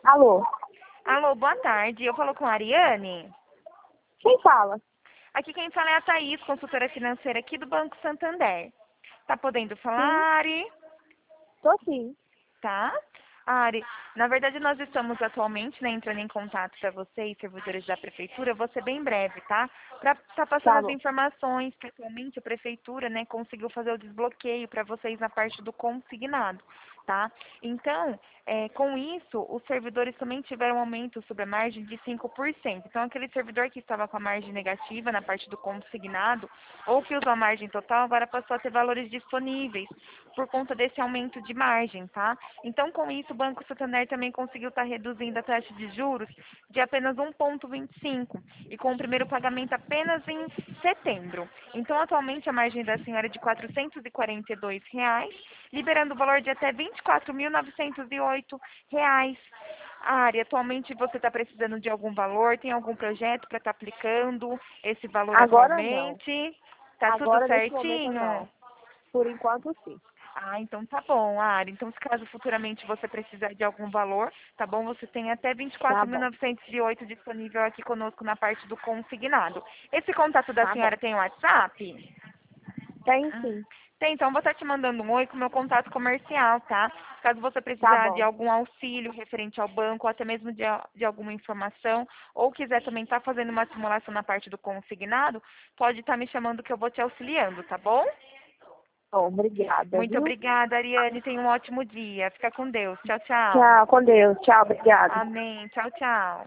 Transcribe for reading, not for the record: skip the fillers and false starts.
Alô, Alô, boa tarde. Eu falo com a Ariane. quem fala? Aqui quem fala é a Thaís, consultora financeira aqui do Banco Santander. Tá podendo falar, Sim, Ari? tô sim. Tá? Ari, na verdade nós estamos atualmente, né, entrando em contato para vocês, servidores da prefeitura, vou ser bem breve, tá? Para estar passando Tá as bom. informações que atualmente a prefeitura, né, conseguiu fazer o desbloqueio para vocês na parte do consignado, tá? Então, com isso, os servidores também tiveram um aumento sobre a margem de 5%. Então, aquele servidor que estava com a margem negativa na parte do consignado, ou que usou a margem total, agora passou a ter valores disponíveis por conta desse aumento de margem, tá? Então, com isso, o Banco Santander também conseguiu estar reduzindo a taxa de juros de apenas 1,25 e com o primeiro pagamento apenas em setembro. Então, atualmente, a margem da senhora é de R$ 442, liberando o valor de até R$ 24.908. Ari, atualmente você está precisando de algum valor? Tem algum projeto para estar aplicando esse valor Agora não. atualmente? Tá tudo Agora, nesse momento, certinho? não. Por enquanto, sim. Ah, então tá bom, Ari. Então, se caso futuramente você precisar de algum valor, tá bom? Você tem até Tá bom. 24.908 disponível aqui conosco na parte do consignado. Esse contato da Tá bom. senhora tem WhatsApp? Tem Ah, sim. tem, então vou estar te mandando um oi com o meu contato comercial, tá? Caso você Tá precisar de bom. algum auxílio referente ao banco, ou até mesmo de alguma informação, ou quiser também estar fazendo uma simulação na parte do consignado, pode estar me chamando que eu vou te auxiliando, tá bom? Bom, obrigada, Muito viu? obrigada, Ariane. Tenha um ótimo dia. Fica com Deus. Tchau, tchau. Tchau, com Deus. Tchau, obrigada. Amém. Tchau, tchau.